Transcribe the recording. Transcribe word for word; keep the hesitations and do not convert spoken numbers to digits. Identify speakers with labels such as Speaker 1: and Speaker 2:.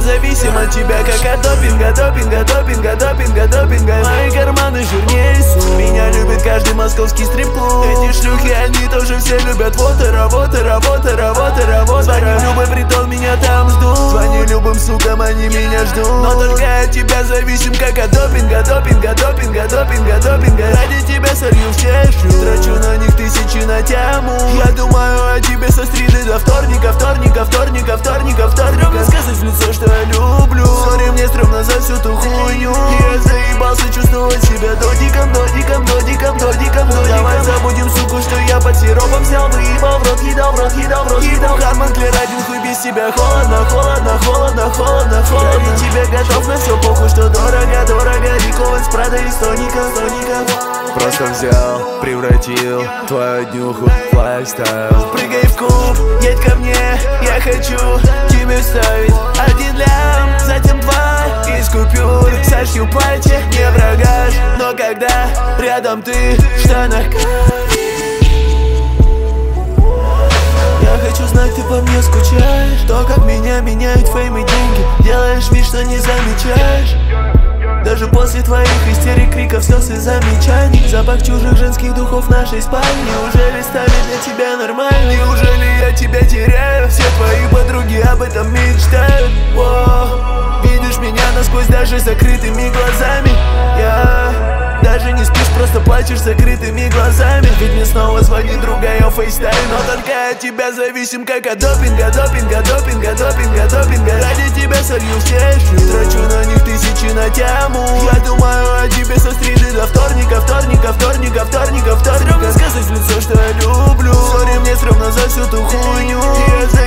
Speaker 1: зависим от тебя, как от допинга, допинга, допинга, допинга, допинга. Мои карманы жирнее су. Меня любит каждый московский стрип-клуб. Эти шлюхи, они тоже все любят. Вот и работа, работа, работа, работа. Звоню в любой притон, меня там ждут. Звоню любым сукам, они меня ждут. Но только от тебя зависим, как от допинга, допинга, допинга, допинга, допинга. Ради тебя солью все шлю. Трачу на них тысячи на тему. Я думаю о тебе со среды до вторника, вторника, вторника, вторника, вторника. Стрёмно сказать в лицо, что я люблю. Сори, мне стрёмно за всю ту хуйню. Я заебался чувствовать себя додиком, додиком, додиком, додиком, додиком. Давай забудем, суку, что я под сиропом взял, выебал в рот, едал в рот, едал в рот, едал. Харман Клер, один хуй без тебя. Холодно, холодно, холодно, холодно, холодно. Ради тебя готов на все, похуй, что дорого, дорого. Рикован с Прада и Стоника, Стоника.
Speaker 2: Просто взял, превратил твою днюху в лайфстайл.
Speaker 1: Прыгай в куб, едь ко мне, я хочу тебе вставить один лям, затем два из купюр. Сошью платье, не врагаш, но когда рядом ты в штанах. Я хочу знать, ты по мне скучаешь. То, как меня меняют фейм и деньги. Делаешь вид, что не замечаешь. Даже после твоих истерик, криков, слез и замечаний. Запах чужих женских духов в нашей спальне. Неужели станет для тебя нормально? Неужели я тебя теряю? Все твои подруги об этом мечтают. О, видишь меня насквозь даже закрытыми глазами. Я даже не спишь, просто плачешь закрытыми глазами. Ведь мне снова звонит другая фейстайм. Но только от тебя зависим, как от допинга, допинга, допинга, допинга, допинга. Ради тебя солью все шлю. Трачу на них тысячи на тему. Я думаю о тебе со среды до вторника, вторника, вторника, вторника, вторника. Стрёмно сказать в лицо, что я люблю. Сори, мне стрёмно за всю ту хуйню. Я